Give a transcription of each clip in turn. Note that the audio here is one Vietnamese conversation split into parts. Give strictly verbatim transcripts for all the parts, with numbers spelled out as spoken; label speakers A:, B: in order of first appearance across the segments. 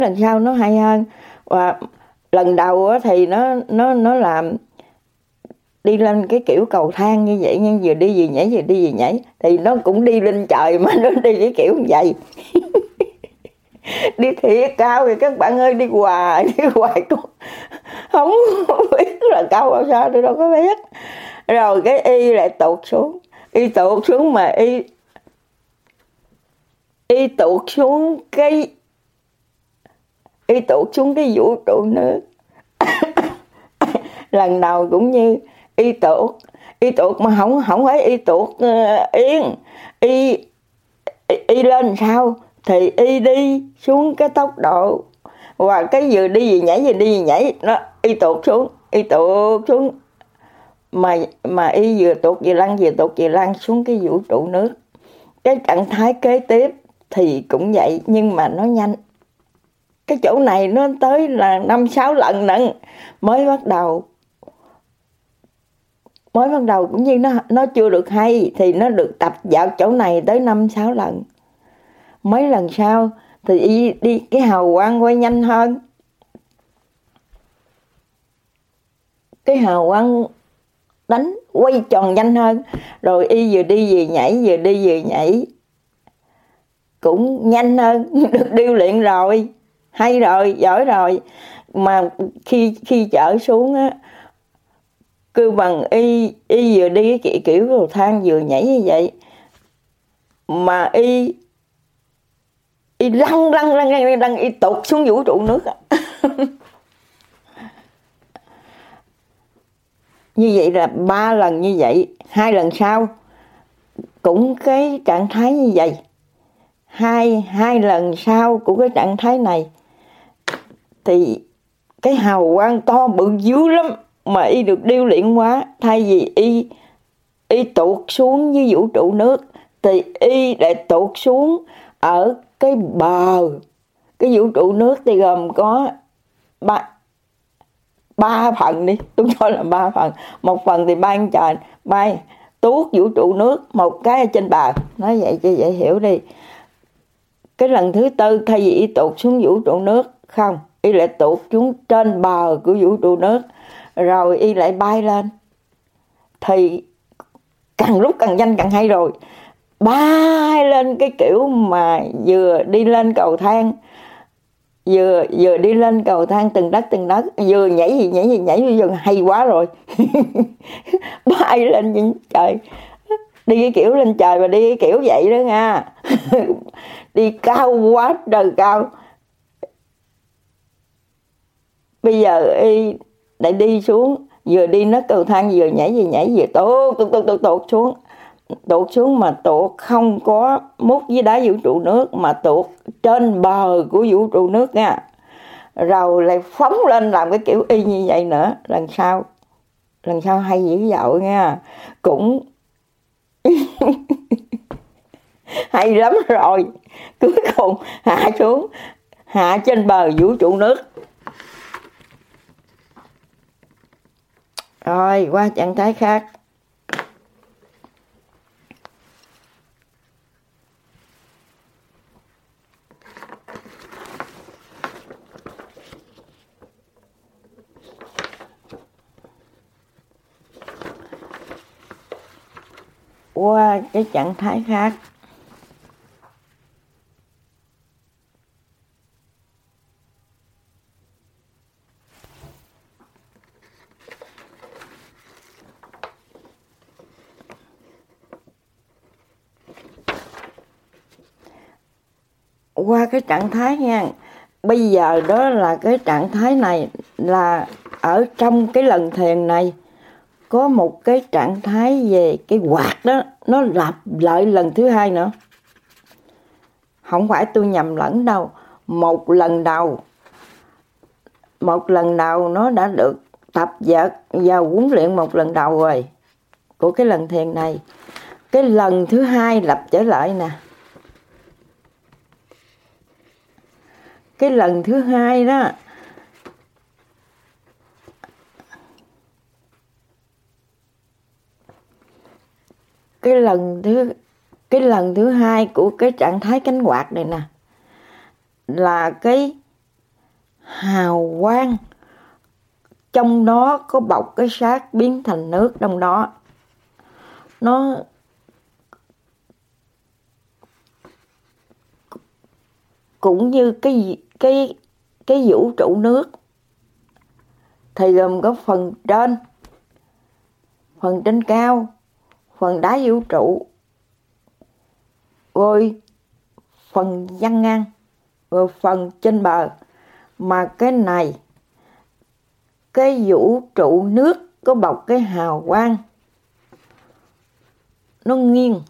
A: lần sau nó hay hơn. Và lần đầu thì nó nó nó làm đi lên cái kiểu cầu thang như vậy, nhưng vừa đi vừa nhảy vừa đi vừa nhảy thì nó cũng đi lên trời mà nó đi cái kiểu như vậy. Đi thiệt cao thì các bạn ơi, đi hoài đi hoài cũng không biết là cao bao sao, tôi đâu có biết. Rồi cái y lại tụt xuống, y tụt xuống mà y y tụt xuống cái y tụt xuống cái vũ trụ nước. Lần đầu cũng như y tụt y tụt mà không không phải y tụt uh, yên y, y y lên sao thì y đi xuống cái tốc độ, và cái vừa đi vừa nhảy vừa đi vừa nhảy nó y tụt xuống y tụt xuống mà mà y vừa tụt vừa lăn vừa tụt vừa lăn xuống cái vũ trụ nước. Cái trạng thái kế tiếp thì cũng vậy nhưng mà nó nhanh. Cái chỗ này nó tới là năm sáu lần nè, mới bắt đầu mới bắt đầu cũng như nó nó chưa được hay thì nó được tập vào chỗ này tới năm sáu lần. Mấy lần sau thì y đi cái hào quang quay nhanh hơn, cái hào quang đánh quay tròn nhanh hơn, rồi y vừa đi vừa nhảy vừa đi vừa nhảy cũng nhanh hơn. Được điêu luyện rồi, hay rồi, giỏi rồi. Mà khi khi chở xuống á, cứ bằng y y vừa đi cái kiểu cầu thang vừa nhảy như vậy mà y y lăn lăn lăn lăn lăn y tụt xuống vũ trụ nước. Như vậy là ba lần như vậy. Hai lần sau cũng cái trạng thái như vậy. Hai hai lần sau của cái trạng thái này thì cái hào quang to bự dữ lắm mà y được điêu luyện quá. Thay vì y y tụt xuống với vũ trụ nước thì y lại tụt xuống ở cái bờ. Cái vũ trụ nước thì gồm có ba ba phần đi, tôi nói là ba phần. Một phần thì bay trên trời, bay tuốt vũ trụ nước, một cái ở trên bờ. Nói vậy cho dễ hiểu đi. Cái lần thứ tư thay vì y tụt xuống vũ trụ nước, không, y lại tụt xuống trên bờ của vũ trụ nước, rồi y lại bay lên. Thì càng lúc càng nhanh càng hay rồi. Bay lên cái kiểu mà vừa đi lên cầu thang, vừa vừa đi lên cầu thang từng đất từng đất, vừa nhảy gì nhảy gì nhảy vừa hay quá rồi. Bay lên trên trời, đi cái kiểu lên trời và đi cái kiểu vậy đó nha. Đi cao quá trời cao. Bây giờ y lại đi xuống, vừa đi nấc cầu thang vừa nhảy vừa nhảy vừa tụt tụt tụt tụt tụt xuống. Tụt xuống mà tụt không có mút với đá vũ trụ nước, mà tụt trên bờ của vũ trụ nước nha. Rồi lại phóng lên làm cái kiểu y như vậy nữa. Lần sau lần sau hay dữ dội nha. Cũng hay lắm rồi. Cuối cùng hạ xuống, hạ trên bờ vũ trụ nước. Rồi qua trạng thái khác. Qua cái trạng thái khác. Qua cái trạng thái nha. Bây giờ đó là cái trạng thái này là ở trong cái lần thiền này có một cái trạng thái về cái quạt đó, nó lặp lại lần thứ hai nữa. Không phải tôi nhầm lẫn đâu. Một lần đầu Một lần đầu nó đã được tập và, và huấn luyện một lần đầu rồi của cái lần thiền này. Cái lần thứ hai lặp trở lại nè. Cái lần thứ hai đó cái lần thứ cái lần thứ hai của cái trạng thái cánh quạt này nè là cái hào quang, trong đó có bọc cái xác biến thành nước trong đó. Nó cũng như cái cái cái vũ trụ nước thì gồm có phần trên, phần trên cao, phần đáy vũ trụ, rồi phần gian ngang, rồi phần trên bờ. Mà cái này, cái vũ trụ nước có bọc cái hào quang, nó nghiêng,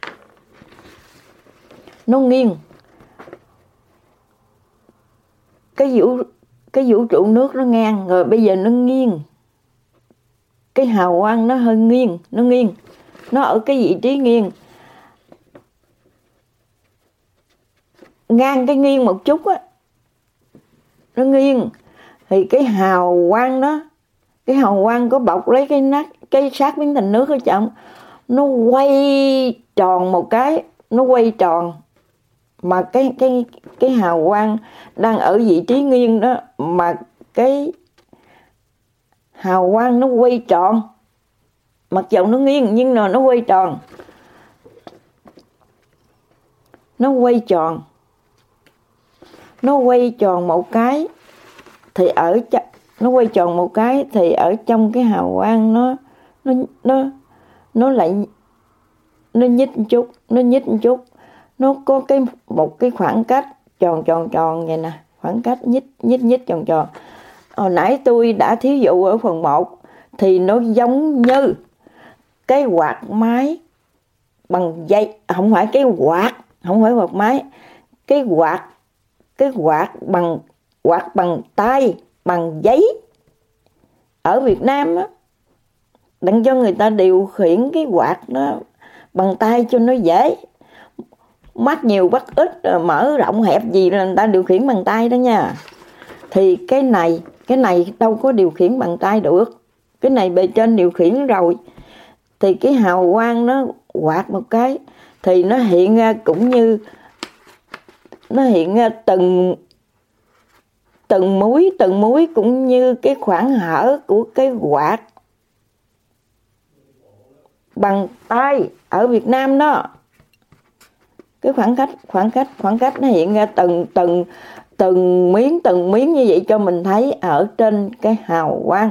A: nó nghiêng. Cái vũ cái vũ trụ nước nó ngang, rồi bây giờ nó nghiêng. Cái hào quang nó hơi nghiêng, nó nghiêng. Nó ở cái vị trí nghiêng. Ngang cái nghiêng một chút á, nó nghiêng. Thì cái hào quang đó, cái hào quang có bọc lấy cái nát, cái xác biến thành nước ở trong, nó quay tròn một cái, nó quay tròn. Mà cái cái cái hào quang đang ở vị trí nghiêng đó, mà cái hào quang nó quay tròn, mặc dù nó nghiêng nhưng mà nó quay tròn, nó quay tròn, nó quay tròn một cái thì ở nó quay tròn một cái thì ở trong cái hào quang nó nó nó nó lại nó nhích một chút, nó nhích một chút. Nó có cái một cái khoảng cách tròn tròn tròn vậy nè, khoảng cách nhích nhích nhích tròn tròn. Hồi nãy tôi đã thí dụ ở phần một thì nó giống như cái quạt máy bằng dây, không phải cái quạt, không phải quạt máy, cái quạt cái quạt bằng quạt bằng tay, bằng giấy. Ở Việt Nam á, đặng cho người ta điều khiển cái quạt đó bằng tay cho nó dễ. Mắt nhiều bắt ít, mở rộng hẹp gì là người ta điều khiển bằng tay đó nha. Thì cái này, cái này đâu có điều khiển bằng tay được. Cái này bề trên điều khiển rồi. Thì cái hào quang nó quạt một cái thì nó hiện ra cũng như nó hiện ra từng từng múi, từng múi cũng như cái khoảng hở của cái quạt bằng tay ở Việt Nam đó. Cái khoảng cách khoảng cách khoảng cách nó hiện ra từng từng từng miếng từng miếng như vậy cho mình thấy ở trên cái hào quang.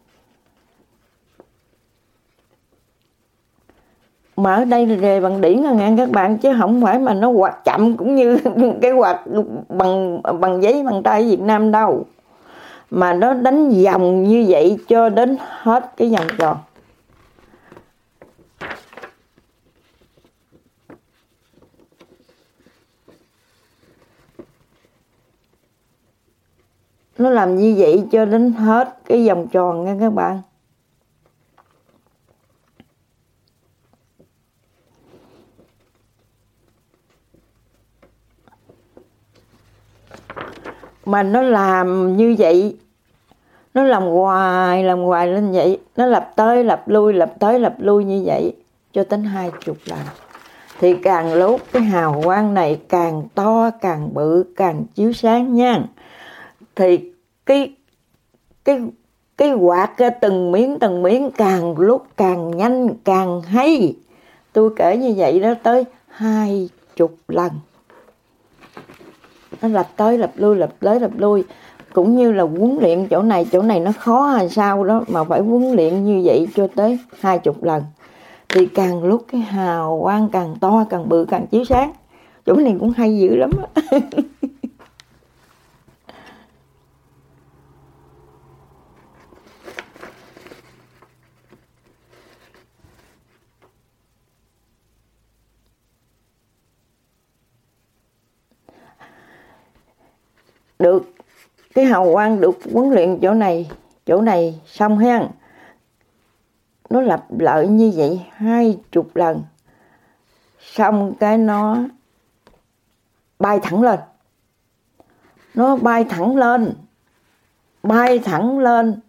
A: Mà ở đây là đề bằng điển là ngang các bạn, chứ không phải mà nó quạt chậm cũng như cái quạt bằng bằng giấy bằng tay ở Việt Nam đâu. Mà nó đánh vòng như vậy cho đến hết cái vòng tròn. Nó làm như vậy cho đến hết cái vòng tròn nha các bạn. Mà nó làm như vậy, nó làm hoài, làm hoài lên vậy. Nó lặp tới, lặp lui, lặp tới, lặp lui như vậy cho đến hai chục lần. Thì càng lúc cái hào quang này càng to, càng bự, càng chiếu sáng nha. Thì cái cái cái quạt ra từng miếng từng miếng càng lúc càng nhanh, càng hay. Tôi kể như vậy đó tới hai chục lần. Nó lặp tới lặp lui, lặp tới lặp lui. Cũng như là huấn luyện chỗ này, chỗ này nó khó hay sao đó, mà phải huấn luyện như vậy cho tới hai chục lần. Thì càng lúc cái hào quang càng to, càng bự, càng chiếu sáng. Chỗ này cũng hay dữ lắm á. Được cái hào quang được huấn luyện chỗ này, chỗ này xong ha. Nó lặp lại như vậy hai chục lần. Xong cái nó bay thẳng lên. Nó bay thẳng lên. Bay thẳng lên.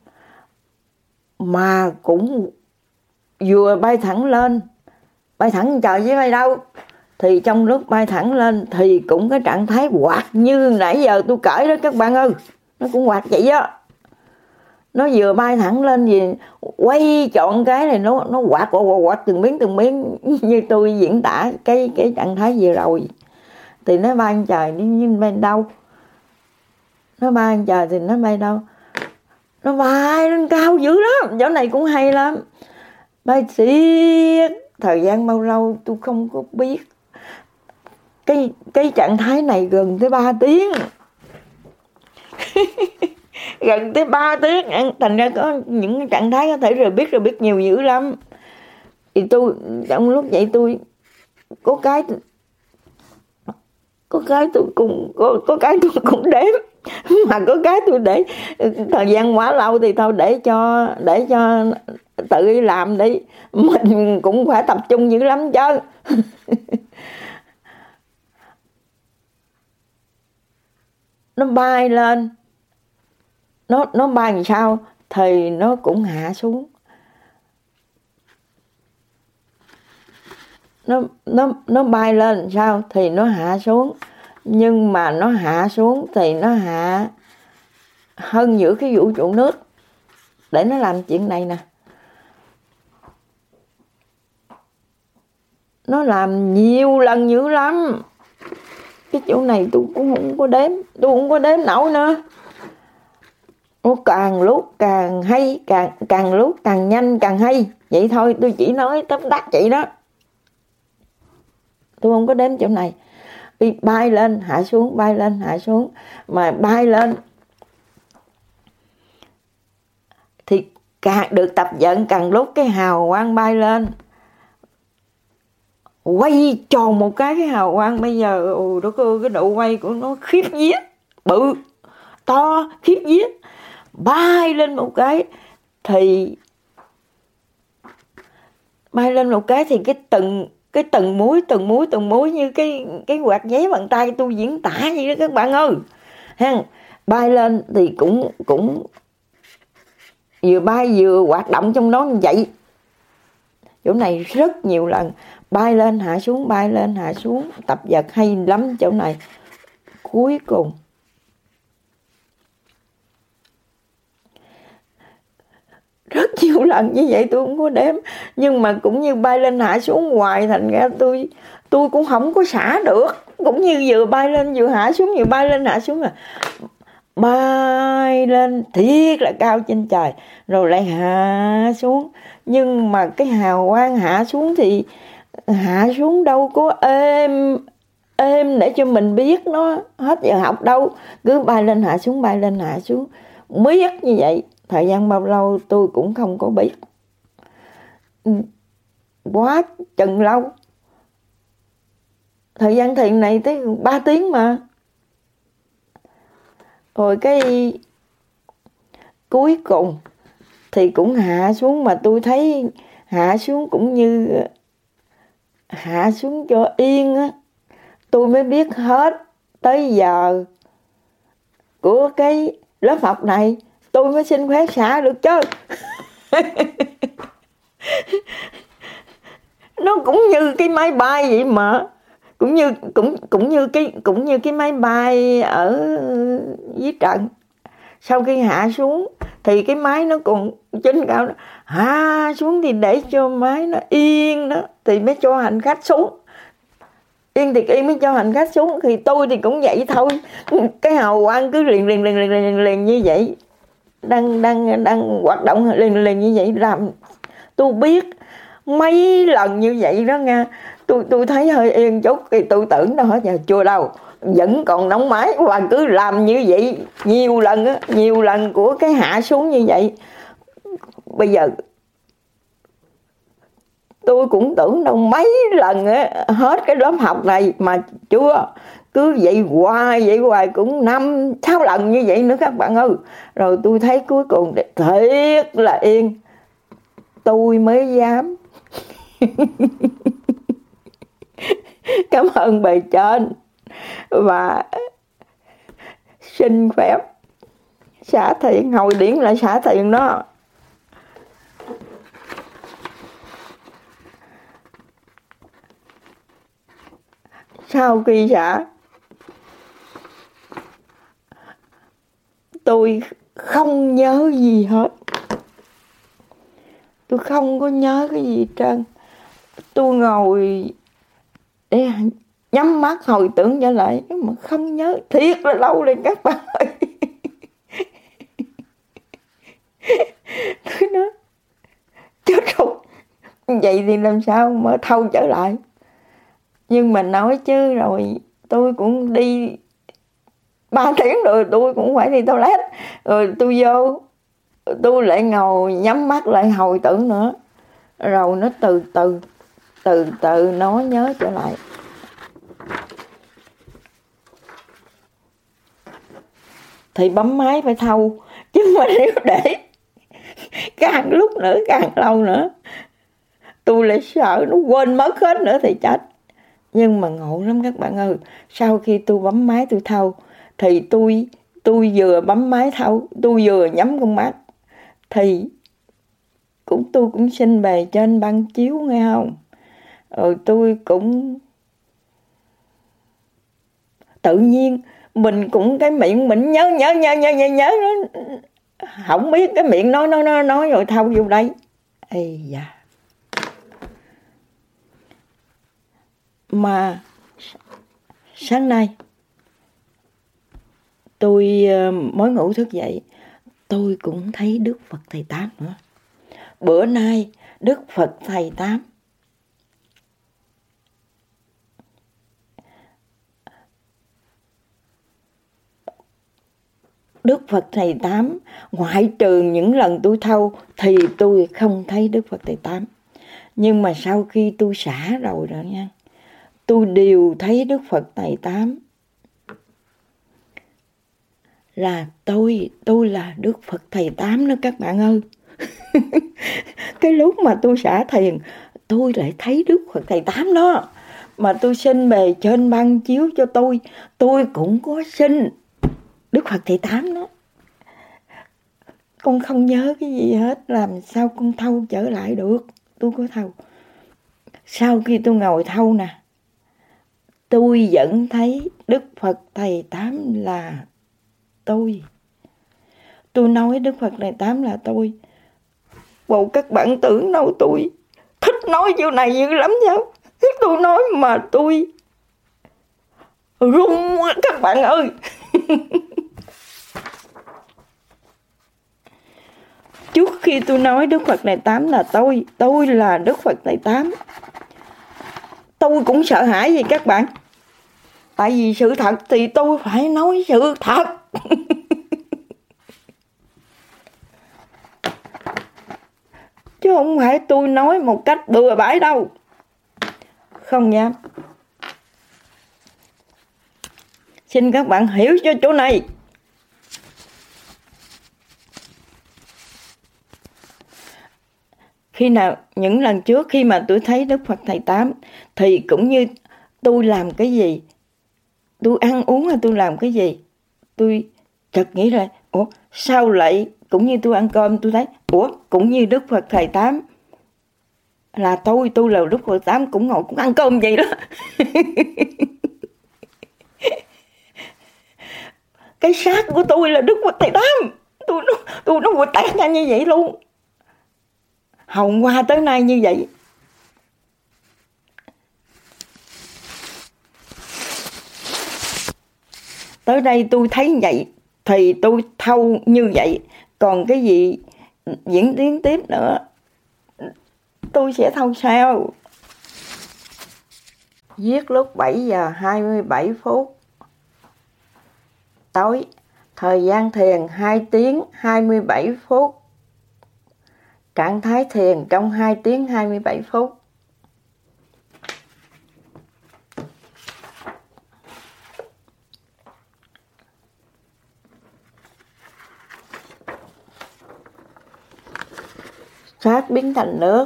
A: Mà cũng vừa bay thẳng lên. Bay thẳng trời chứ bay đâu. Thì trong lúc bay thẳng lên thì cũng cái trạng thái quạt như nãy giờ tôi kể đó các bạn ơi. nó cũng quạt vậy á. Nó vừa bay thẳng lên gì quay chọn cái này nó nó quạt quạt quạt, quạt từng miếng từng miếng như tôi diễn tả cái cái trạng thái vừa rồi. Thì nó bay trời đi nhưng bay đâu? Nó bay trời thì nó bay đâu? Nó bay lên cao dữ lắm. Chỗ này cũng hay lắm. Bay xiết thời gian bao lâu tôi không có biết. Cái cái trạng thái này gần tới ba tiếng. Gần tới ba tiếng. Thành ra có những trạng thái có thể rồi biết rồi biết nhiều dữ lắm. Thì tôi trong lúc vậy tôi có cái có cái tôi cũng có, có cái tôi cũng đếm, mà có cái tôi để thời gian quá lâu thì thôi để cho để cho tự đi làm đi, mình cũng phải tập trung dữ lắm chứ. Nó bay lên, nó nó bay làm sao thì nó cũng hạ xuống. Nó nó nó bay lên làm sao thì nó hạ xuống, nhưng mà nó hạ xuống thì nó hạ hơn giữa cái vũ trụ nước để nó làm chuyện này nè. Nó làm nhiều lần dữ lắm. Cái chỗ này tôi cũng không có đếm, tôi không có đếm nổi nữa. Nó càng lúc càng hay, càng càng lúc càng nhanh càng hay. Vậy thôi, tôi chỉ nói tóm tắt vậy đó. Tôi không có đếm chỗ này. Đi bay lên hạ xuống, bay lên hạ xuống, mà bay lên thì càng được tập vận, càng lúc cái hào quang bay lên, quay tròn một cái cái hào quang bây giờ ồ đó, cái độ quay của nó khiếp vía, bự to khiếp vía, bay lên một cái thì bay lên một cái thì cái từng cái từng múi từng múi từng múi như cái cái quạt giấy bằng tay tôi diễn tả vậy đó các bạn ơi. Ha, bay lên thì cũng cũng vừa bay vừa hoạt động trong đó như vậy. Chỗ này rất nhiều lần bay lên hạ xuống, bay lên hạ xuống, tập vật hay lắm chỗ này. Cuối cùng rất nhiều lần như vậy tôi không có đếm, nhưng mà cũng như bay lên hạ xuống hoài, thành ra tôi tôi cũng không có xả được. Cũng như vừa bay lên vừa hạ xuống, vừa bay lên hạ xuống, à bay lên thiệt là cao trên trời rồi lại hạ xuống. Nhưng mà cái hào quang hạ xuống thì hạ xuống đâu có êm êm để cho mình biết nó hết giờ học đâu, cứ bay lên hạ xuống, bay lên hạ xuống biết như vậy. Thời gian bao lâu tôi cũng không có biết, quá chừng lâu. Thời gian thiền này tới ba tiếng mà. Rồi cái cuối cùng thì cũng hạ xuống, mà tôi thấy hạ xuống cũng như hạ xuống cho yên á. Tôi mới biết hết tới giờ của cái lớp học này tôi mới xin phép xả được chứ. Nó cũng như cái máy bay vậy mà, cũng như cũng cũng như cái cũng như cái máy bay ở dưới trận. Sau khi hạ xuống thì cái máy nó còn trên cao đó. Hạ xuống thì để cho máy nó yên đó thì mới cho hành khách xuống. Yên thì yên mới cho hành khách xuống. Thì tôi thì cũng vậy thôi. Cái hào quang cứ liền liền liền liền liền, liền như vậy, đang đang đang hoạt động liền liền như vậy, làm tôi biết mấy lần như vậy đó nha. Tôi tôi thấy hơi yên chút thì tôi tưởng đâu hết giờ chưa đâu, vẫn còn nóng máy, và cứ làm như vậy nhiều lần á, nhiều lần của cái hạ xuống như vậy. Bây giờ tôi cũng tưởng đâu mấy lần á, hết cái lớp học này mà chưa, cứ vậy hoài vậy hoài cũng năm sáu lần như vậy nữa các bạn ơi. Rồi tôi thấy cuối cùng thiệt là yên, tôi mới dám. Cảm ơn bề trên và xin phép xả thiện, hồi điển lại xả thiện đó. Sau khi xả, tôi không nhớ gì hết. Tôi không có nhớ cái gì hết trơn. Tôi ngồi để nhắm mắt hồi tưởng trở lại mà không nhớ, thiệt là lâu rồi các bạn ơi. Tôi nói chết rồi, vậy thì làm sao mà thâu trở lại. Nhưng mà nói chứ rồi tôi cũng đi ba tiếng rồi, tôi cũng phải đi toilet. Rồi tôi vô, tôi lại ngồi nhắm mắt lại hồi tưởng nữa. Rồi nó từ từ, từ từ nó nhớ trở lại. Thì bấm máy phải thâu. Chứ mà nếu để càng lúc nữa, càng lâu nữa, tôi lại sợ nó quên mất hết nữa thì chết. Nhưng mà ngộ lắm các bạn ơi. Sau khi tôi bấm máy tôi thâu, thì tôi tôi vừa bấm máy thâu, tôi vừa nhắm con mắt, thì cũng tôi cũng xin bề trên ban chiếu nghe không. Rồi tôi cũng tự nhiên mình cũng cái miệng mình nhớ nhớ nhớ nhớ nhớ nhớ nó không biết cái miệng nói nói nói nói rồi thâu vô đây. Ây da. Mà sáng nay tôi mới ngủ thức dậy, tôi cũng thấy Đức Phật Thầy Tám nữa. Bữa nay Đức Phật Thầy Tám Đức Phật Thầy Tám, ngoại trừ những lần tôi thâu thì tôi không thấy Đức Phật Thầy Tám. Nhưng mà sau khi tôi xả rồi rồi nha, tôi đều thấy Đức Phật Thầy Tám. Là tôi, tôi là Đức Phật Thầy Tám đó các bạn ơi. Cái lúc mà tôi xả thiền, tôi lại thấy Đức Phật Thầy Tám đó. Mà tôi xin bề trên ban chiếu cho tôi, tôi cũng có xin Đức Phật Thầy Tám đó. Con không nhớ cái gì hết, làm sao con thâu trở lại được. Tôi có thâu. Sau khi tôi ngồi thâu nè, tôi vẫn thấy Đức Phật Thầy Tám là tôi. Tôi nói Đức Phật Thầy Tám là tôi. Bộ các bạn tưởng đâu tôi thích nói điều này dữ lắm sao. Tôi nói mà tôi run các bạn ơi. Trước khi tôi nói Đức Phật Thầy Tám là tôi, tôi là Đức Phật Thầy Tám, tôi cũng sợ hãi gì các bạn. Tại vì sự thật thì tôi phải nói sự thật. Chứ không phải tôi nói một cách bừa bãi đâu. Không nha. Xin các bạn hiểu cho chỗ này. Khi nào, những lần trước khi mà tôi thấy Đức Phật Thầy Tám, thì cũng như tôi làm cái gì, tôi ăn uống hay tôi làm cái gì, tôi chợt nghĩ là, ủa sao lại, cũng như tôi ăn cơm tôi thấy, ủa cũng như Đức Phật Thầy Tám là tôi, tôi là Đức Phật Tám cũng ngồi cũng ăn cơm vậy đó. Cái xác của tôi là Đức Phật Thầy Tám, tôi nó tôi nó vừa tẹt ra như vậy luôn. Hồng qua tới nay như vậy. Tới đây tôi thấy vậy thì tôi thâu như vậy. Còn cái gì diễn tiến tiếp nữa tôi sẽ thâu sau. Viết lúc bảy giờ hai mươi bảy phút tối. Thời gian thiền hai tiếng hai mươi bảy phút. Trạng thái thiền trong hai tiếng hai mươi bảy phút. Xác biến thành nước.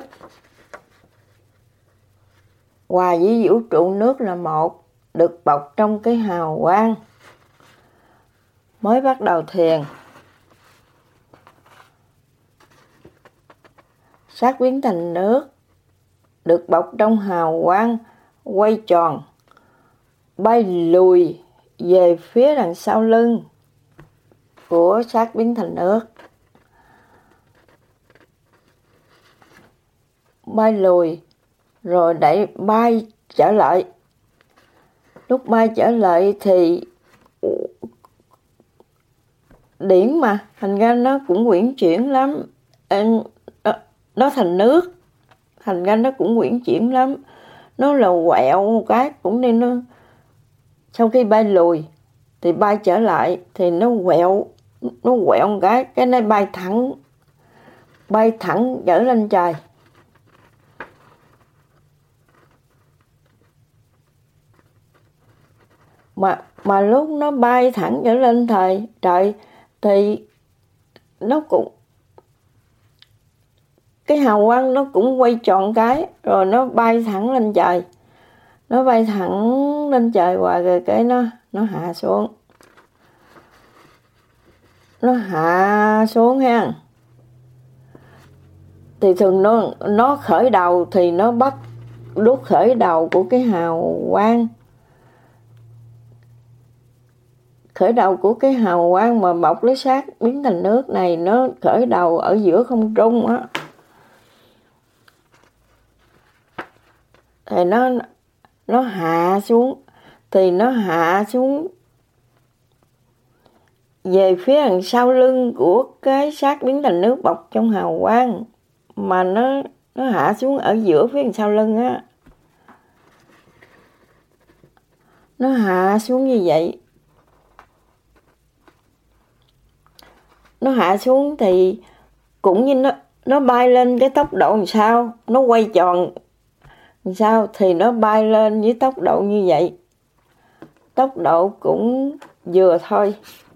A: Hòa với vũ trụ nước là một, được bọc trong cái hào quang. Mới bắt đầu thiền. Xác biến thành nước, được bọc trong hào quang, quay tròn, bay lùi về phía đằng sau lưng. của xác biến thành nước. Bay lùi rồi đẩy bay trở lại. Lúc bay trở lại thì điển mà, thành ra nó cũng uyển chuyển lắm. Nó, nó thành nước, thành ra nó cũng uyển chuyển lắm. Nó là quẹo một cái cũng nên nó, sau khi bay lùi thì bay trở lại thì nó quẹo, nó quẹo một cái, cái này bay thẳng, bay thẳng trở lên trời. Mà, mà lúc nó bay thẳng trở lên trời, trời thì nó cũng, cái hào quang nó cũng quay tròn cái, rồi nó bay thẳng lên trời. Nó bay thẳng lên trời hoài rồi cái nó, nó hạ xuống. Nó hạ xuống ha. Thì thường nó, nó khởi đầu thì nó bắt lúc khởi đầu của cái hào quang. Khởi đầu của cái hào quang mà bọc lấy xác biến thành nước này, nó khởi đầu ở giữa không trung á. Thì nó, nó hạ xuống, thì nó hạ xuống về phía đằng sau lưng của cái xác biến thành nước bọc trong hào quang. Mà nó, nó hạ xuống ở giữa phía đằng sau lưng á. Nó hạ xuống như vậy. Nó hạ xuống thì cũng như nó, nó bay lên cái tốc độ làm sao, nó quay tròn làm sao thì nó bay lên với tốc độ như vậy. Tốc độ cũng vừa thôi.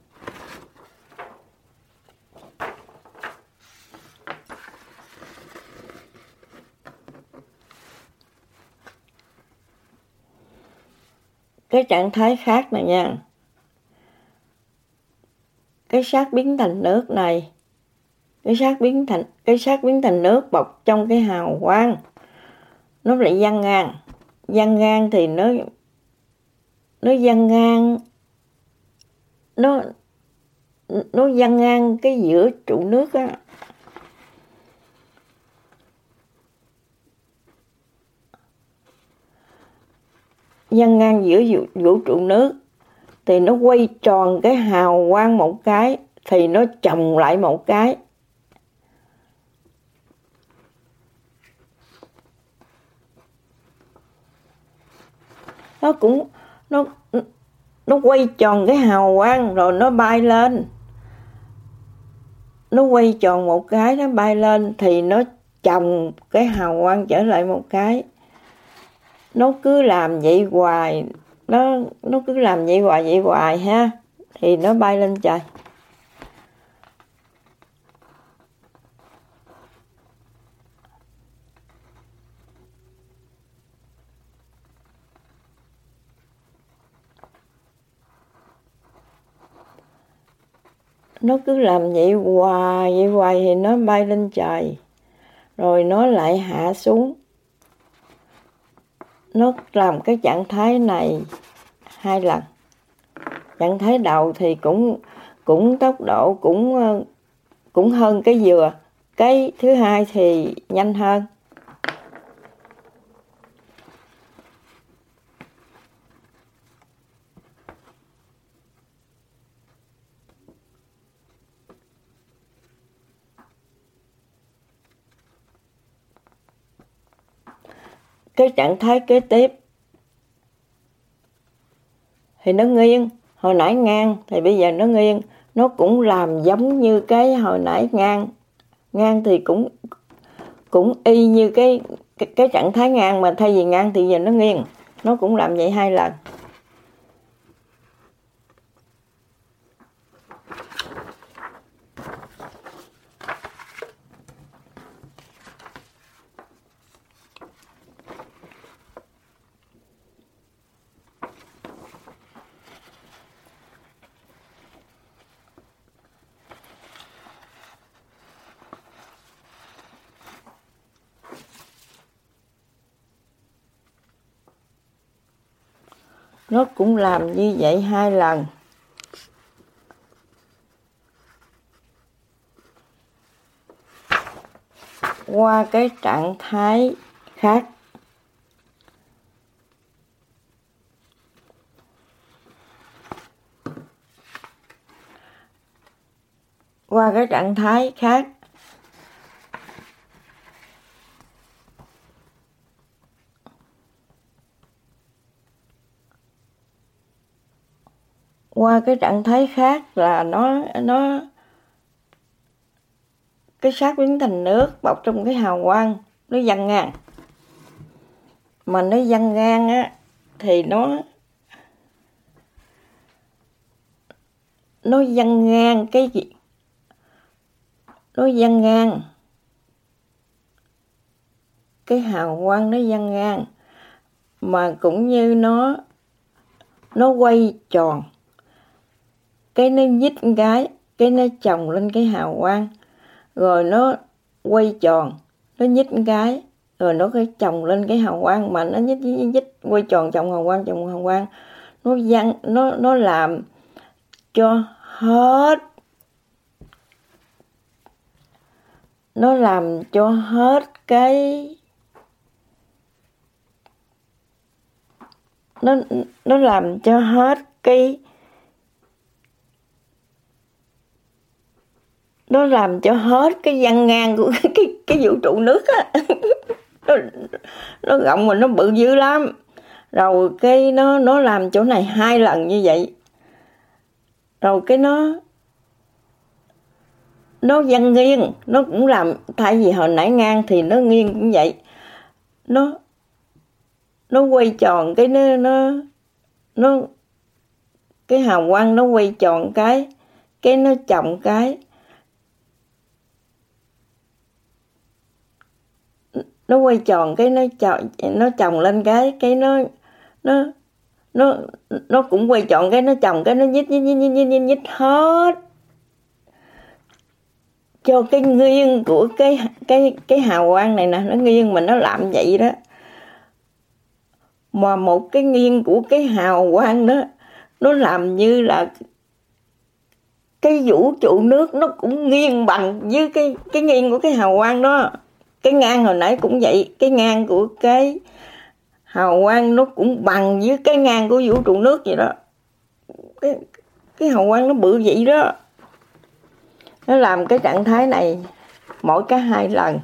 A: Cái trạng thái khác này nha. Cái xác biến thành nước này, cái xác biến thành cái xác biến thành nước bọc trong cái hào quang, nó lại văng ngang. Văng ngang thì nó nó văng ngang nó nó văng ngang cái giữa trụ nước á. Văng ngang giữa vũ trụ nước thì nó quay tròn cái hào quang một cái thì nó chồng lại một cái. Nó cũng nó nó quay tròn cái hào quang rồi nó bay lên. Nó quay tròn một cái nó bay lên thì nó chồng cái hào quang trở lại một cái. Nó cứ làm vậy hoài, nó nó cứ làm vậy hoài vậy hoài ha, thì nó bay lên trời. Nó cứ làm vậy hoài vậy hoài thì nó bay lên trời, rồi nó lại hạ xuống. Nó làm cái trạng thái này hai lần. Trạng thái đầu thì cũng cũng tốc độ cũng cũng hơn cái vừa. Cái thứ hai thì nhanh hơn. Cái trạng thái kế tiếp thì nó nghiêng. Hồi nãy ngang thì bây giờ nó nghiêng. Nó cũng làm giống như cái hồi nãy ngang. Ngang thì cũng cũng y như cái, cái, cái trạng thái ngang, mà thay vì ngang thì giờ nó nghiêng. Nó cũng làm vậy hai lần. Nó cũng làm như vậy hai lần. qua cái trạng thái khác. Qua cái trạng thái khác. Qua cái trạng thái khác là nó nó cái xác biến thành nước bọc trong cái hào quang, nó văng ngang. Mà nó văng ngang á thì nó nó văng ngang cái gì? Nó văng ngang cái hào quang, nó văng ngang mà cũng như nó nó quay tròn, cái nó nhích cái cái nó chồng lên cái hào quang, rồi nó quay tròn, nó nhích cái, rồi nó cái chồng lên cái hào quang, mà nó nhích nhích, nhích quay tròn chồng hào quang chồng hào quang, nó văng nó nó làm cho hết nó làm cho hết cái nó nó làm cho hết cái nó làm cho hết cái văng ngang của cái cái, cái vũ trụ nước á. nó nó rộng mà nó bự dữ lắm. Rồi cái nó nó làm chỗ này hai lần như vậy. Rồi cái nó nó văng nghiêng, nó cũng làm, thay vì hồi nãy ngang thì nó nghiêng cũng vậy. Nó nó quay tròn cái nó nó nó cái hào quang nó quay tròn cái cái nó chồng cái nó quay tròn cái nó chồng nó chồng lên cái cái nó nó nó nó cũng quay tròn cái nó chồng cái nó nhích nhích nhích nhích nhích, nhích hết cho cái nghiêng của cái cái cái hào quang này nè, nó nghiêng mà nó làm vậy đó. Mà một cái nghiêng của cái hào quang đó nó làm như là cái vũ trụ nước nó cũng nghiêng bằng với cái cái nghiêng của cái hào quang đó. Cái ngang hồi nãy cũng vậy, cái ngang của cái hào quang nó cũng bằng với cái ngang của vũ trụ nước vậy đó. Cái cái hào quang nó bự vậy đó. Nó làm cái trạng thái này mỗi cái hai lần.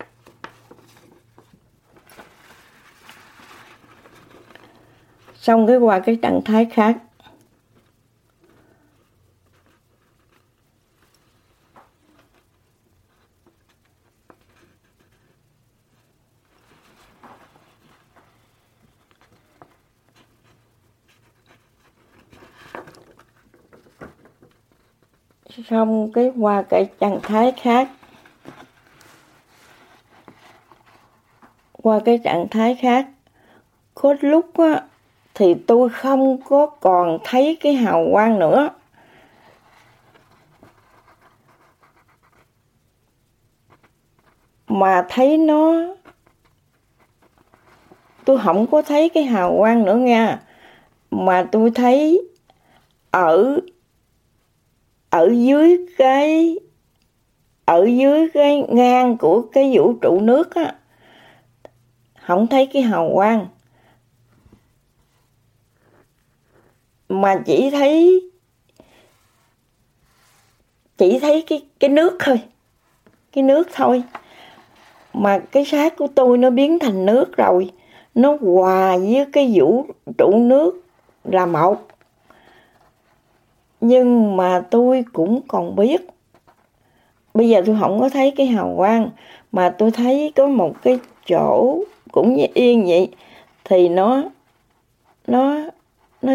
A: Xong cái qua cái trạng thái khác. Xong cái qua cái trạng thái khác. Qua cái trạng thái khác. Có lúc á thì tôi không có còn thấy cái hào quang nữa. Mà thấy nó, tôi không có thấy cái hào quang nữa nha. Mà tôi thấy ở ở dưới cái ở dưới cái ngang của cái vũ trụ nước á, không thấy cái hào quang, mà chỉ thấy chỉ thấy cái cái nước thôi, cái nước thôi. Mà cái xác của tôi nó biến thành nước rồi, nó hòa với cái vũ trụ nước là một. Nhưng mà tôi cũng còn biết, bây giờ tôi không có thấy cái hào quang, mà tôi thấy có một cái chỗ cũng như yên vậy, thì nó nó nó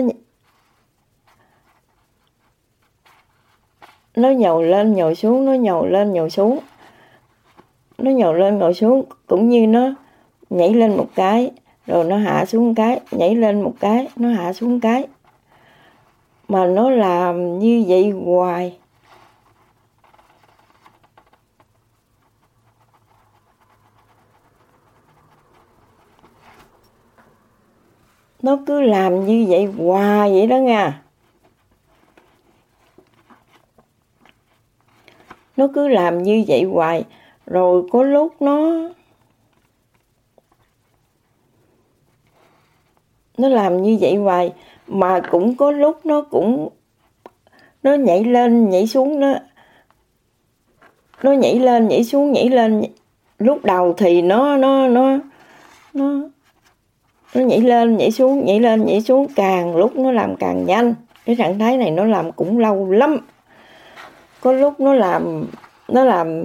A: nó nhầu lên nhầu xuống, nó nhầu lên nhầu xuống, nó nhầu lên nhầu xuống, cũng như nó nhảy lên một cái rồi nó hạ xuống một cái, nhảy lên một cái nó hạ xuống một cái, mà nó làm như vậy hoài. Nó cứ làm như vậy hoài vậy đó nha. Nó cứ làm như vậy hoài. Rồi có lúc nó nó làm như vậy hoài, mà cũng có lúc nó cũng nó nhảy lên nhảy xuống, nó nó nhảy lên nhảy xuống nhảy lên. Lúc đầu thì nó nó nó nó nó nhảy lên nhảy xuống nhảy lên nhảy xuống, càng lúc nó làm càng nhanh. Cái trạng thái này nó làm cũng lâu lắm. Có lúc nó làm nó làm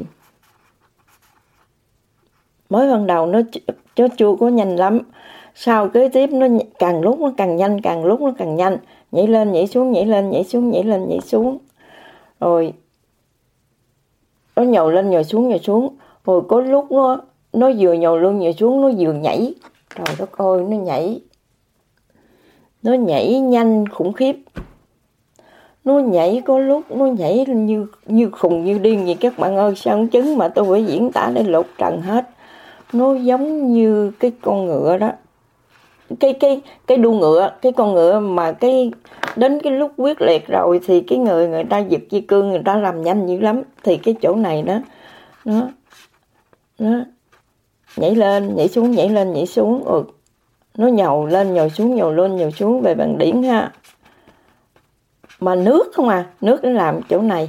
A: mới ban đầu nó nó chưa có nhanh lắm, sau kế tiếp nó càng lúc nó càng nhanh, càng lúc nó càng nhanh, nhảy lên nhảy xuống nhảy lên nhảy xuống nhảy lên nhảy xuống, rồi nó nhồi lên nhồi xuống nhồi xuống. Rồi có lúc nó nó vừa nhồi lên nhồi xuống, nó vừa nhảy. Trời đất ơi, nó nhảy nó nhảy nhanh khủng khiếp. Nó nhảy có lúc nó nhảy như như khùng như điên vậy các bạn ơi. Sao không chứng mà tôi phải diễn tả để lột trần hết. Nó giống như cái con ngựa đó, cái cái cái đua ngựa, cái con ngựa mà cái đến cái lúc quyết liệt rồi thì cái người người ta giật dây cương, người ta làm nhanh dữ lắm. Thì cái chỗ này đó nó nó nhảy lên nhảy xuống nhảy lên nhảy xuống, rồi nó nhầu lên nhồi xuống nhồi lên nhồi xuống về bằng điển ha. Mà nước không à, nước nó làm chỗ này.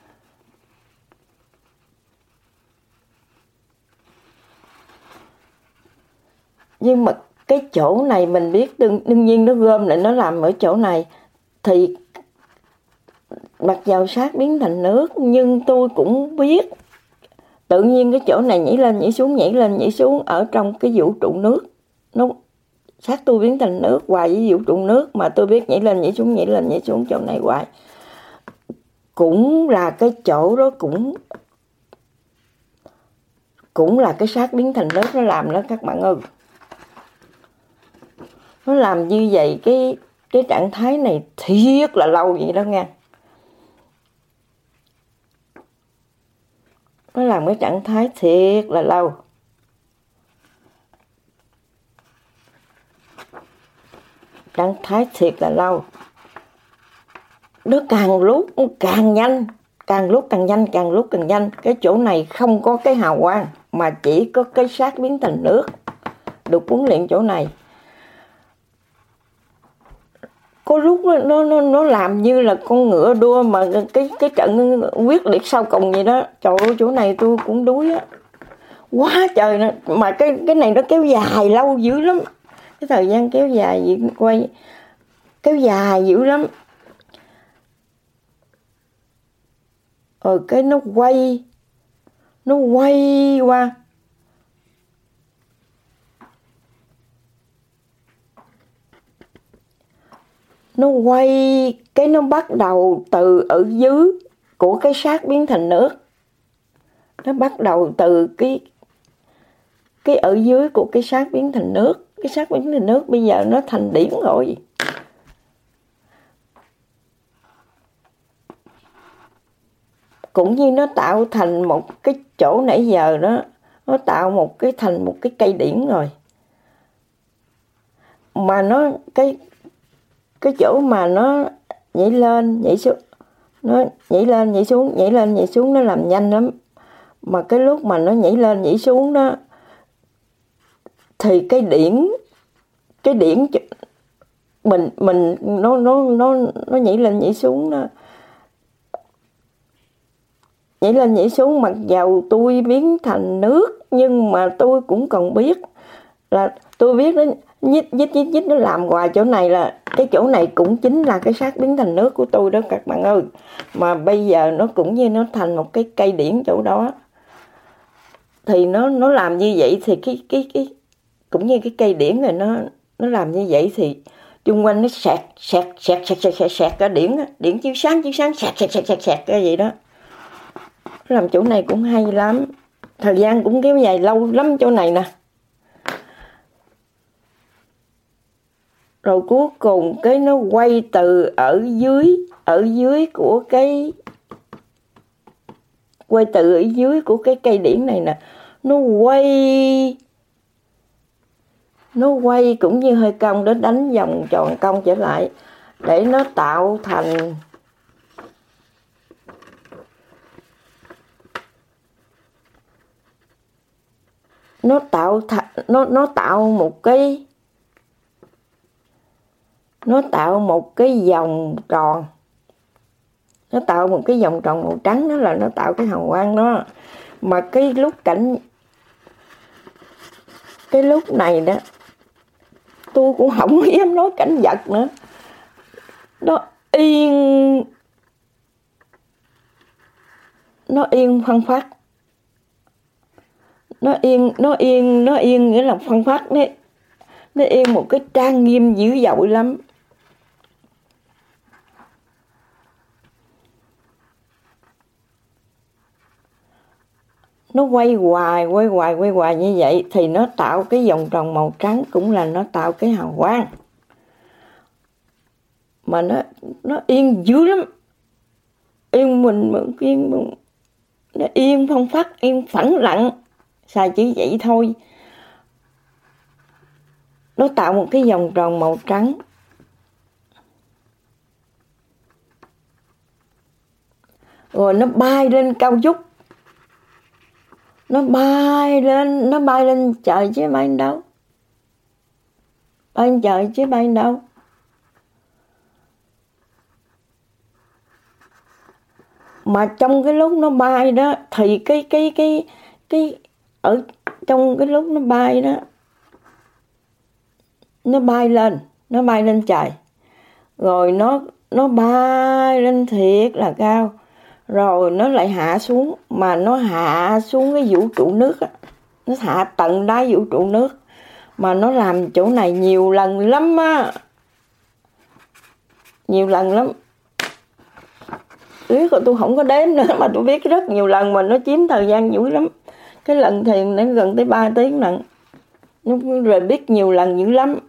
A: Nhưng mà cái chỗ này mình biết đương, đương nhiên nó gom lại nó làm ở chỗ này. Thì mặc dầu sát biến thành nước, nhưng tôi cũng biết tự nhiên cái chỗ này nhảy lên nhảy xuống nhảy lên nhảy xuống ở trong cái vũ trụ nước. Nó sát tôi biến thành nước hoài với vũ trụ nước, mà tôi biết nhảy lên nhảy xuống nhảy lên nhảy xuống chỗ này hoài. Cũng là cái chỗ đó cũng cũng là cái sát biến thành nước nó làm đó các bạn ơi. Nó làm như vậy cái cái trạng thái này thiệt là lâu vậy đó nha. Nó làm cái trạng thái thiệt là lâu. Trạng thái thiệt là lâu. Nó càng lúc càng nhanh, càng lúc càng nhanh, càng lúc càng nhanh. Cái chỗ này không có cái hào quang, mà chỉ có cái sát biến thành nước. Được huấn luyện chỗ này. Có lúc nó nó nó làm như là con ngựa đua mà cái cái trận quyết liệt sau cùng vậy đó. Trời ơi, chỗ này tôi cũng đuối á. Quá trời nè, mà cái cái này nó kéo dài lâu dữ lắm. Cái thời gian kéo dài gì quay kéo dài dữ lắm. Rồi cái nó quay nó quay qua nó quay cái nó bắt đầu từ ở dưới của cái sát biến thành nước. Nó bắt đầu từ cái cái ở dưới của cái sát biến thành nước. Cái sát biến thành nước bây giờ nó thành điển rồi. Cũng như nó tạo thành một cái chỗ nãy giờ đó, nó tạo một cái thành một cái cây điển rồi. Mà nó cái cái chỗ mà nó nhảy lên nhảy xuống, nó nhảy lên nhảy xuống nhảy lên nhảy xuống, nó làm nhanh lắm. Mà cái lúc mà nó nhảy lên nhảy xuống đó thì cái điển cái điển mình mình nó nó nó nó nhảy lên nhảy xuống đó, nhảy lên nhảy xuống. Mặc dầu tôi biến thành nước, nhưng mà tôi cũng còn biết là tôi biết nó nhích nhích nhích nhích nó làm hoài. Chỗ này là cái chỗ này cũng chính là cái sát biến thành nước của tôi đó các bạn ơi. Mà bây giờ nó cũng như nó thành một cái cây điển chỗ đó. Thì nó nó làm như vậy thì cái cái cái cũng như cái cây điển rồi, nó nó làm như vậy thì chung quanh nó sẹt sẹt sẹt sẹt sẹt sẹt sẹt cả điển á, điển chiếu sáng chiếu sáng sẹt sẹt sẹt sẹt sẹt cái vậy đó. Làm chỗ này cũng hay lắm. Thời gian cũng kéo dài lâu lắm chỗ này nè. Rồi cuối cùng cái nó quay từ ở dưới ở dưới của cái quay từ ở dưới của cái cây điển này nè, nó quay nó quay cũng như hơi cong đó, đánh vòng tròn cong trở lại để nó tạo thành nó tạo th- nó nó tạo một cái nó tạo một cái vòng tròn, nó tạo một cái vòng tròn màu trắng, đó là nó tạo cái hào quang đó. Mà cái lúc cảnh cái lúc này đó tôi cũng không dám nói cảnh vật nữa, nó yên nó yên phăng phát, nó yên nó yên nó yên nghĩa là phăng phát đấy, nó yên một cái trang nghiêm dữ dội lắm. Nó quay hoài quay hoài quay hoài như vậy thì nó tạo cái vòng tròn màu trắng, cũng là nó tạo cái hào quang. Mà nó nó yên dữ lắm, yên mình yên mình, nó yên phong phát, yên phẳng lặng, xài chỉ vậy thôi. Nó tạo một cái vòng tròn màu trắng, rồi nó bay lên cao vút, nó bay lên nó bay lên trời chứ bay đâu, bay lên trời chứ bay đâu. Mà trong cái lúc nó bay đó thì cái cái cái cái ở trong cái lúc nó bay đó, nó bay lên nó bay lên trời, rồi nó nó bay lên thiệt là cao, rồi nó lại hạ xuống. Mà nó hạ xuống cái vũ trụ nước á, nó hạ tận đáy vũ trụ nước, mà nó làm chỗ này nhiều lần lắm á, nhiều lần lắm. Biết rồi tôi không có đếm nữa, mà tôi biết rất nhiều lần, mà nó chiếm thời gian dữ lắm. Cái lần thiền nó gần tới ba tiếng lận, nó rồi biết nhiều lần dữ lắm.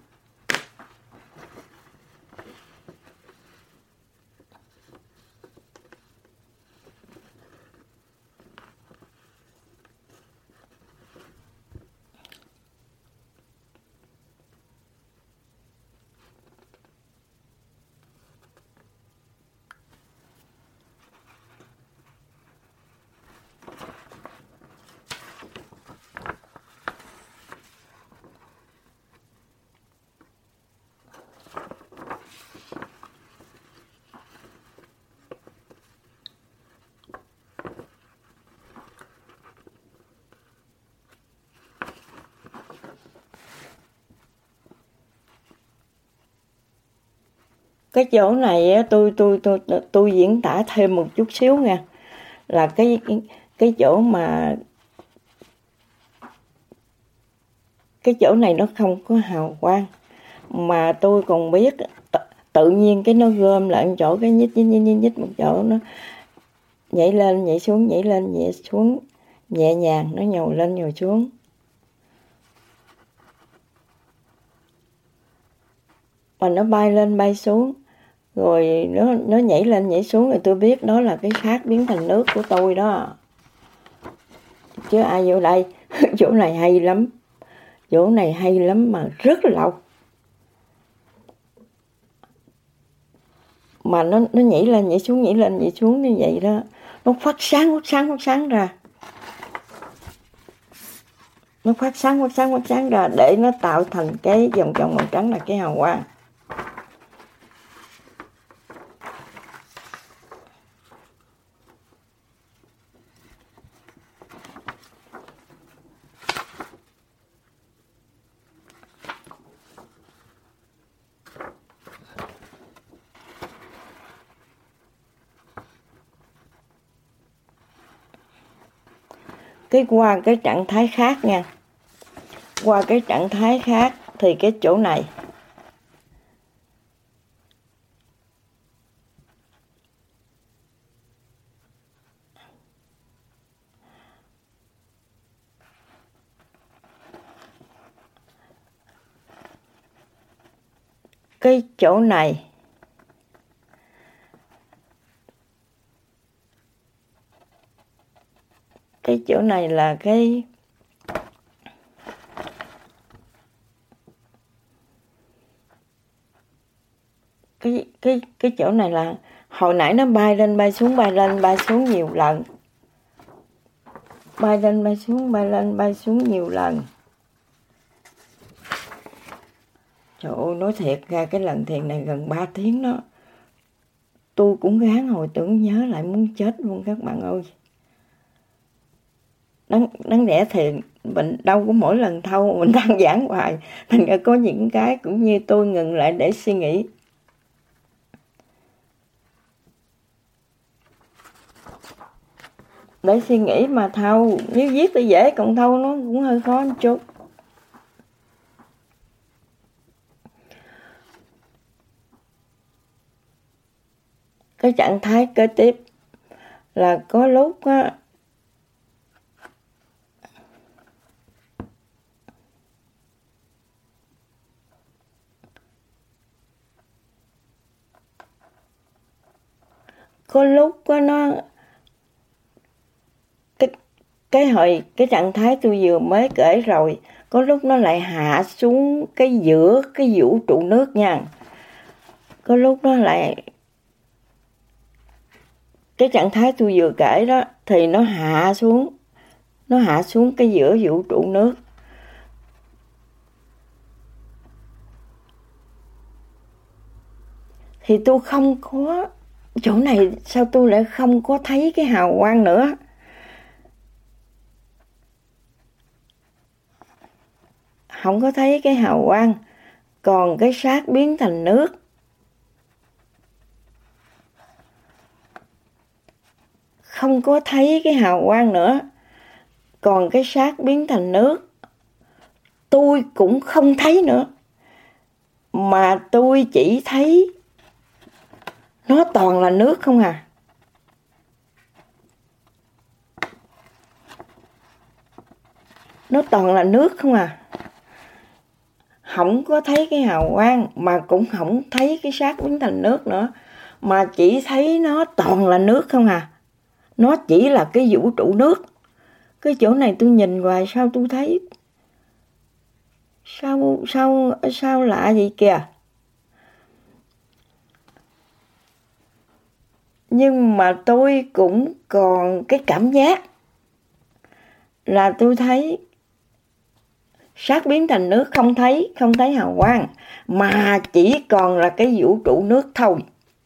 A: Cái chỗ này tôi tôi tôi tôi diễn tả thêm một chút xíu nha, là cái cái, cái chỗ mà cái chỗ này nó không có hào quang, mà tôi còn biết t- tự nhiên cái nó gom lại một chỗ, cái nhích nhích nhích nhích, nhích một chỗ, nó nhảy lên nhảy xuống, nhảy lên nhảy xuống, nhẹ nhàng, nó nhồi lên nhồi xuống. Mà nó bay lên bay xuống, rồi nó nó nhảy lên nhảy xuống, rồi tôi biết đó là cái khác biến thành nước của tôi đó, chứ ai vô đây. Chỗ này hay lắm, chỗ này hay lắm mà rất lâu. Mà nó nó nhảy lên nhảy xuống, nhảy lên nhảy xuống như vậy đó, nó phát sáng phát sáng phát sáng ra, nó phát sáng phát sáng phát sáng ra để nó tạo thành cái vòng tròn màu trắng, là cái hào quang. Cái qua cái trạng thái khác nha, qua cái trạng thái khác thì cái chỗ này cái chỗ này cái chỗ này là cái cái cái cái chỗ này là hồi nãy nó bay lên bay xuống bay lên bay xuống nhiều lần, bay lên bay xuống, bay lên bay xuống nhiều lần. Trời ơi, nói thiệt ra cái lần thiền này gần ba tiếng đó, tôi cũng gán hồi tưởng nhớ lại muốn chết luôn các bạn ơi. Đáng, đáng lẽ thiền mình đâu có mỗi lần thâu mình đang giảng hoài, thành ra có những cái cũng như tôi ngừng lại để suy nghĩ. Để suy nghĩ mà thâu, nếu viết thì dễ, còn thâu nó cũng hơi khó một chút. Cái trạng thái kế tiếp là có lúc á, có lúc á nó cái cái hồi cái trạng thái tôi vừa mới kể rồi, có lúc nó lại hạ xuống cái giữa cái vũ trụ nước nha. Có lúc nó lại cái trạng thái tôi vừa kể đó thì nó hạ xuống, nó hạ xuống cái giữa vũ trụ nước. Thì tôi không có, chỗ này sao tôi lại không có thấy cái hào quang nữa. Không có thấy cái hào quang, còn cái xác biến thành nước. Không có thấy cái hào quang nữa, còn cái xác biến thành nước. Tôi cũng không thấy nữa, mà tôi chỉ thấy nó toàn là nước không à. Nó toàn là nước không à. Không có thấy cái hào quang, mà cũng không thấy cái xác biến thành nước nữa, mà chỉ thấy nó toàn là nước không à. Nó chỉ là cái vũ trụ nước. Cái chỗ này tôi nhìn hoài sao tôi thấy Sao sao sao lạ vậy kìa. Nhưng mà tôi cũng còn cái cảm giác là tôi thấy xác biến thành nước, không thấy, không thấy hào quang, mà chỉ còn là cái vũ trụ nước thôi.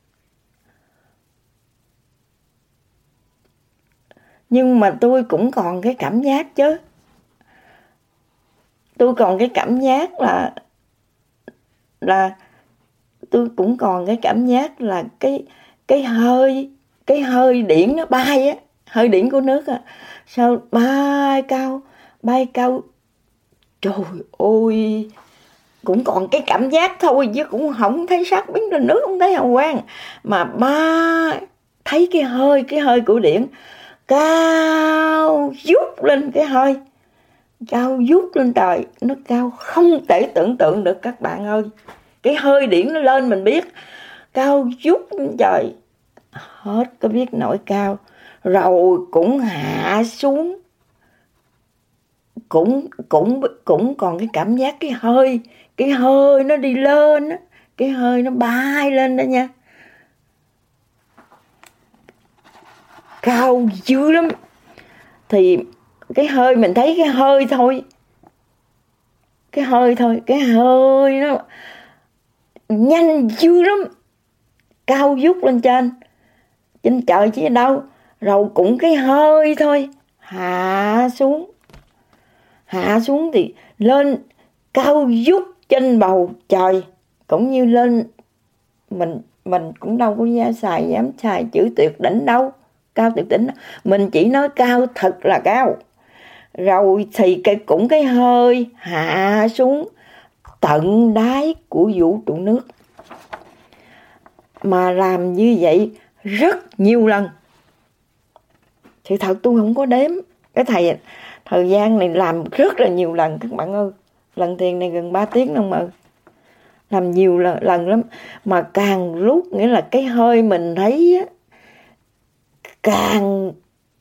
A: Nhưng mà tôi cũng còn cái cảm giác chứ. Tôi còn cái cảm giác là là tôi cũng còn cái cảm giác là cái cái hơi cái hơi điển nó bay á, hơi điển của nước á, sao bay cao, bay cao. Trời ơi, cũng còn cái cảm giác thôi chứ cũng không thấy sắc biến thành nước, không thấy hào quang, mà ba thấy cái hơi cái hơi của điển cao vút lên, cái hơi cao vút lên trời, nó cao không thể tưởng tượng được các bạn ơi. Cái hơi điển nó lên mình biết, cao vút lên trời, hết có biết nổi cao, rồi cũng hạ xuống, cũng cũng cũng còn cái cảm giác cái hơi cái hơi nó đi lên á, cái hơi nó bay lên đó nha, cao dữ lắm. Thì cái hơi mình thấy cái hơi thôi, cái hơi thôi, cái hơi nó nhanh dữ lắm, cao vút lên trên trên trời chứ đâu, rồi cũng cái hơi thôi, hạ xuống hạ xuống thì lên cao vút trên bầu trời, cũng như lên mình mình cũng đâu có dám xài dám xài chữ tuyệt đỉnh đâu, cao tuyệt đỉnh, mình chỉ nói cao thật là cao. Rồi thì cái cũng cái hơi hạ xuống tận đáy của vũ trụ nước, mà làm như vậy rất nhiều lần. Thì thật tôi không có đếm, cái thầy thời gian này làm rất là nhiều lần các bạn ơi. Lần thiền này gần ba tiếng đâu mà làm nhiều lần, lần lắm. Mà càng lúc nghĩa là cái hơi mình thấy á, càng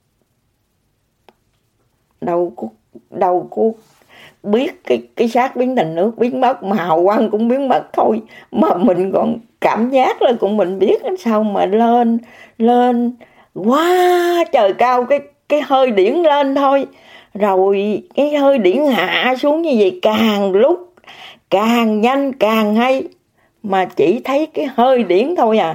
A: đầu của đầu của biết cái cái xác biến thành nước biến mất, mà hào quang cũng biến mất thôi, mà mình còn cảm giác là cũng mình biết sao mà lên lên quá trời cao, cái cái hơi điển lên thôi, rồi cái hơi điển hạ xuống như vậy, càng lúc càng nhanh càng hay, mà chỉ thấy cái hơi điển thôi à.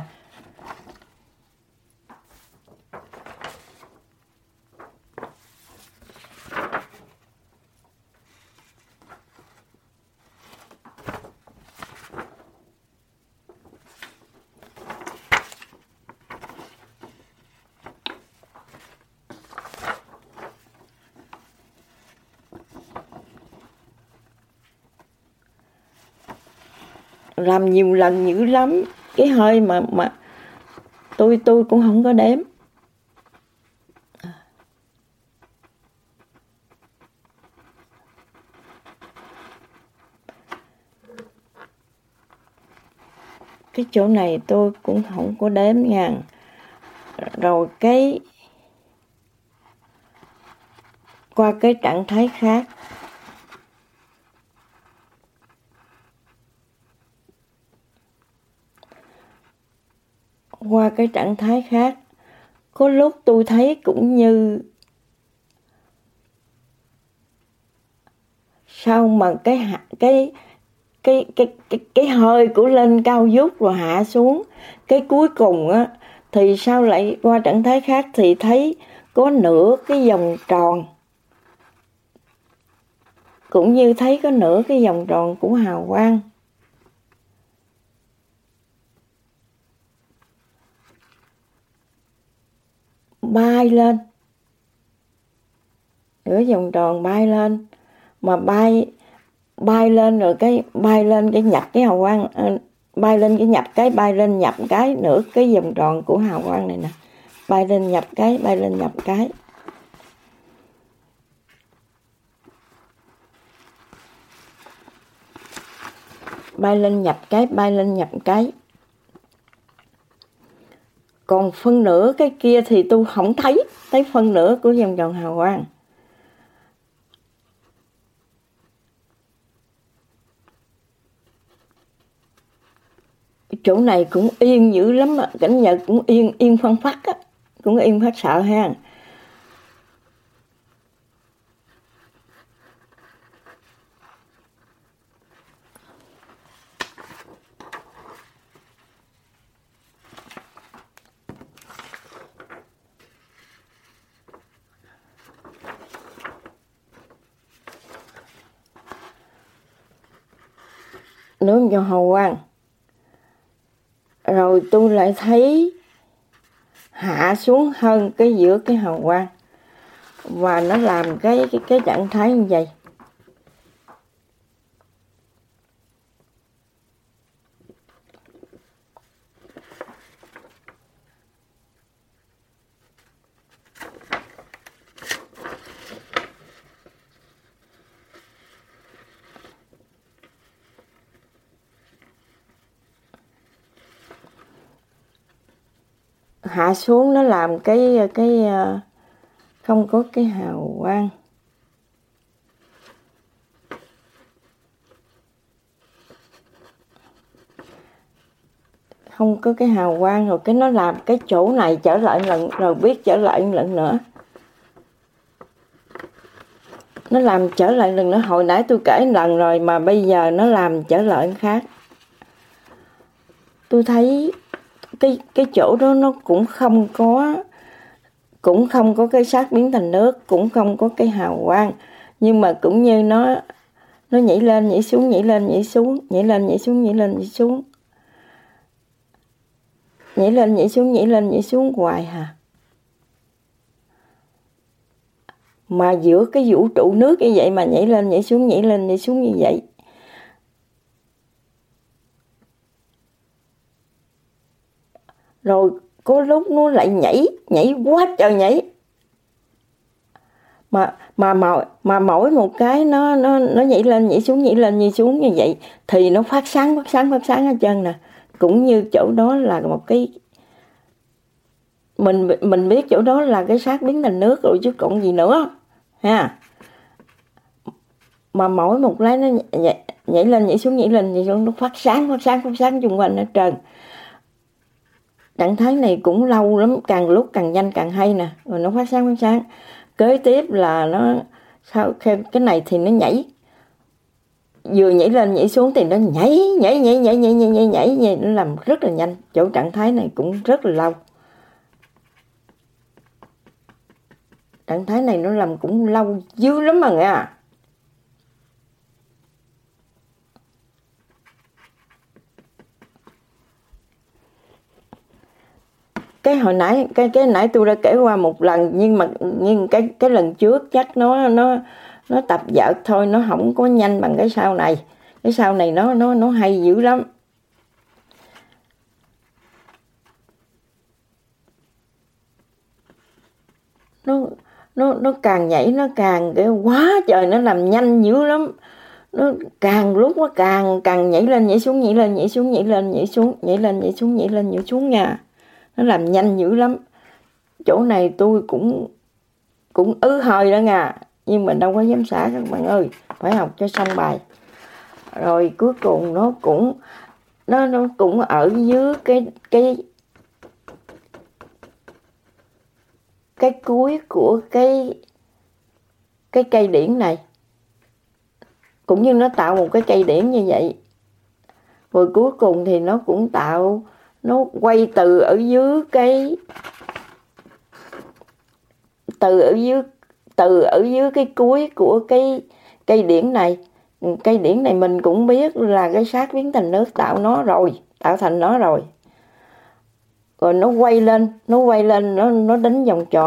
A: Làm nhiều lần dữ lắm, cái hơi mà mà tôi tôi cũng không có đếm. Cái chỗ này tôi cũng không có đếm nha. Rồi cái qua cái trạng thái khác, qua cái trạng thái khác có lúc tôi thấy cũng như sao mà cái cái cái cái cái cái hơi của lên cao vút rồi hạ xuống, cái cuối cùng á thì sao lại qua trạng thái khác thì thấy có nửa cái vòng tròn, cũng như thấy có nửa cái vòng tròn của hào quang. Bay lên, nửa vòng tròn bay lên, mà bay bay lên rồi cái bay lên cái nhập cái hào quang, bay lên cái nhập cái bay lên nhập cái nửa cái vòng tròn của hào quang này nè, bay lên nhập cái bay lên nhập cái. Bay lên nhập cái bay lên nhập cái. Còn phân nửa cái kia thì tôi không thấy, thấy phân nửa của vòng tròn hào quang. Chỗ này cũng yên dữ lắm, cảnh Nhật cũng yên yên phân phát á, cũng yên phát sợ ha. Nướng cho hào quang. Rồi tôi lại thấy hạ xuống hơn cái giữa cái hào quang, và nó làm cái cái cái trạng thái như vậy. Hạ xuống nó làm cái cái không có cái hào quang. Không có cái hào quang, rồi cái nó làm cái chỗ này trở lại lần, rồi biết trở lại lần nữa. Nó làm trở lại lần nữa, hồi nãy tôi kể lần rồi mà bây giờ nó làm trở lại khác. Tôi thấy cái cái chỗ đó nó cũng không có cũng không có cái xác biến thành nước, cũng không có cái hào quang, nhưng mà cũng như nó nó nhảy lên nhảy xuống, nhảy lên nhảy xuống, nhảy lên nhảy xuống, nhảy lên nhảy xuống, nhảy lên nhảy xuống, nhảy lên nhảy xuống hoài hà. Mà giữa cái vũ trụ nước như vậy mà nhảy lên nhảy xuống, nhảy lên nhảy xuống như vậy. Rồi có lúc nó lại nhảy, nhảy quá trời nhảy. Mà mà mà mà mỗi một cái nó nó nó nhảy lên nhảy xuống, nhảy lên nhảy xuống như vậy thì nó phát sáng phát sáng phát sáng hết trơn nè. Cũng như chỗ đó là một cái mình mình biết chỗ đó là cái xác biến thành nước rồi chứ còn gì nữa ha. Mà mỗi một cái nó nhảy, nhảy lên nhảy xuống, nhảy lên nhảy xuống, nó phát sáng phát sáng phát sáng xung quanh hết trơn. trạng thái này cũng lâu lắm, càng lúc càng nhanh càng hay nè, rồi nó phát sáng phát sáng. Kế tiếp là nó sau cái này thì nó nhảy, vừa nhảy lên nhảy xuống thì nó nhảy nhảy nhảy nhảy nhảy nhảy nhảy nhảy, nhảy nó làm rất là nhanh. Chỗ trạng thái này cũng rất là lâu. Trạng thái này nó làm cũng lâu dữ lắm mà nghe. Cái hồi nãy cái cái nãy tôi đã kể qua một lần, nhưng mà nhưng cái cái lần trước chắc nó nó nó tập vợ thôi, nó không có nhanh bằng cái sau này. Cái sau này nó nó nó hay dữ lắm. Nó nó nó càng nhảy nó càng cái quá trời, nó làm nhanh dữ lắm. Nó càng lúc nó càng càng nhảy lên nhảy xuống nhảy lên nhảy xuống nhảy lên nhảy xuống nhảy lên nhảy xuống nhảy lên nhảy xuống nha. Nó làm nhanh dữ lắm. Chỗ này tôi cũng cũng ứ hơi đó nha, nhưng mà đâu có dám xả các bạn ơi, phải học cho xong bài. Rồi cuối cùng nó cũng nó nó cũng ở dưới cái cái cái cuối của cái cái cây điển này, cũng như nó tạo một cái cây điển như vậy. Rồi cuối cùng thì nó cũng tạo, nó quay từ ở dưới cái từ ở dưới từ ở dưới cái cuối của cái cây điển này. Cây điển này mình cũng biết là cái sát biến thành nước tạo nó rồi, tạo thành nó rồi. Rồi nó quay lên, nó quay lên nó nó đánh vòng tròn.